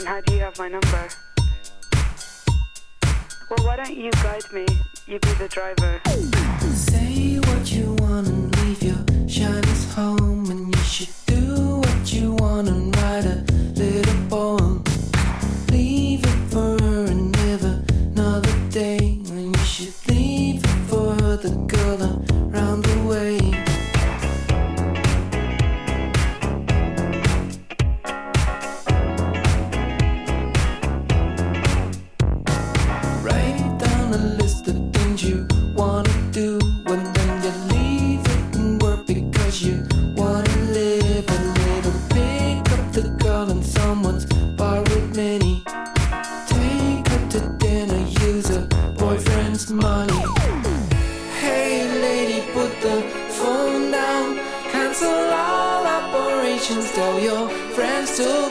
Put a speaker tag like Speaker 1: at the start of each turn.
Speaker 1: And how do you have my number? Well, why don't you guide me? You be the driver.
Speaker 2: Say what you want and leave your shyness home. And you should do what you want and write a little poem. Leave it for her and live another day. And you should leave it for her, the girl around the way. Write down a list of things you wanna do, and then you leave it and work because you wanna live a little. Pick up the girl in someone's borrowed mini. Take her to dinner, use her boyfriend's money. Hey lady, put the phone down. Cancel all operations, tell your friends to